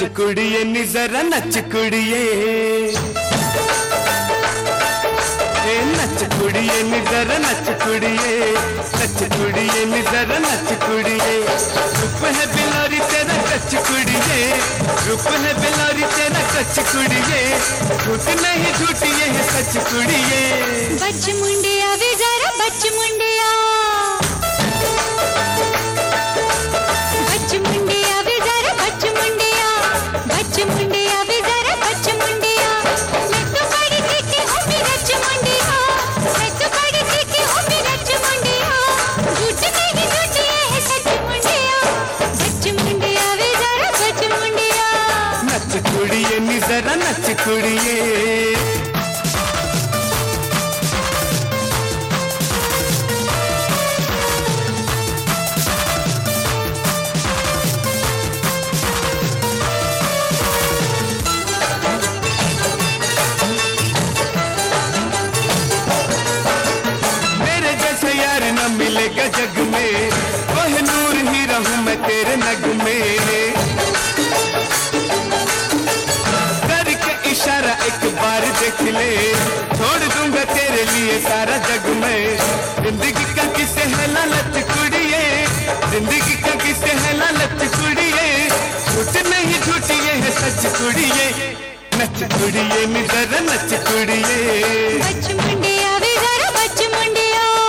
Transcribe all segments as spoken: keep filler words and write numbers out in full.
नच कुड़िए नी जरा नच कुड़िए, नच कुड़िए नी जरा नच कुड़िए, नच कुड़िए नी जरा नच कुड़िए। रूप है बिलारी तेरा कच कुड़िए, रूप है बिलारी तेरा कच कुड़िए, झूठ नहीं झूठिए है सच कुड़िए। बच मुंडिया वे जरा बच मुंडिया, बच मुंडिया वे जरा बच मुंडिया, बच मुंडिया वे जरा बच मुंडिया। मैं तो बड़ी तीखी हूँ भी रच मुंडिया, मैं तो बड़ी तीखी हूँ भी रच मुंडिया, झूठ नहीं झूठिए है सच मुंडिया। बच मुंडिया वे जरा बच मुंडिया, नच कुड़िए नी जरा नच कुड़िए। मिलेगा जग में वह नूर ही रहूं मैं तेरे नग में, करके इशारा एक बार देख ले, छोड़ दूंगा तेरे लिए सारा जग में। जिंदगी का किसे है लालच कुड़िए, जिंदगी का किसे है लालच कुड़िए, झूठ नहीं झूठिए है सच कुड़िए। नच कुड़िए नी जरा नच कुड़िए, बच मुंडिया वे जरा बच मुंडिया।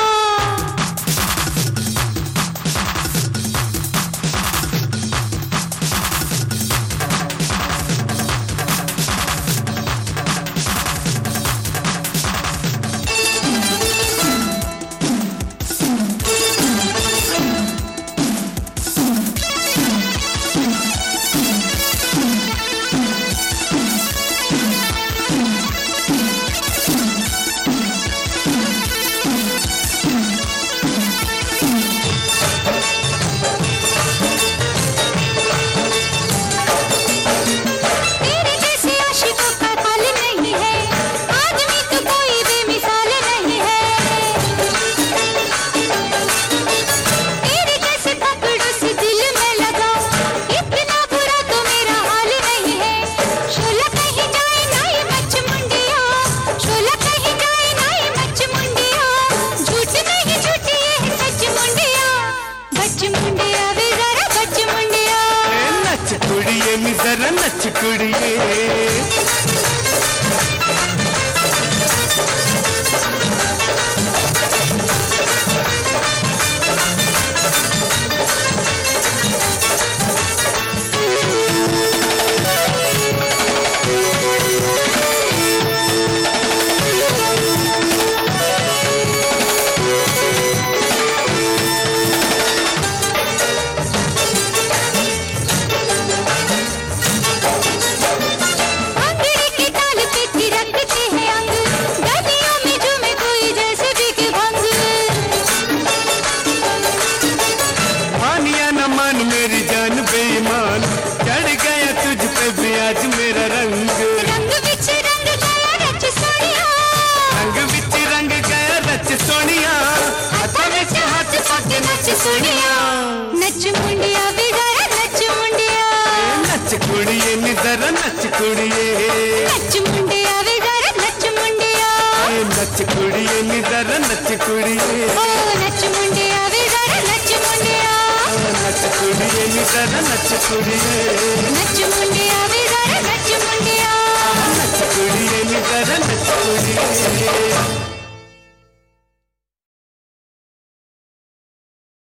कुड़िए नी जरा नच कुड़िए। मेरी जान बेईमान चढ़ गया तुझ पे भी आज मेरा रंग, रंग बिच रंग गया रच सोनिया, रंग बिच रंग गया रच सोनिया, हाथों बिच हाथ पाके नच सोनिया। नच मुंडिया वे जरा नच मुंडिया, नच कुड़िए नी जरा नच कुड़िए, नच मुंडिया वे जरा नच मुंडिया, नच कुड़िए नी जरा नच कुड़िए, ओ नच मुंडिया वे जरा नच मुंडिया, नच कुड़िए नी जरा नच कुड़िए, नच मुंडिया वे जरा नच मुंडिया, नच कुड़िए नी जरा नच कुड़िए।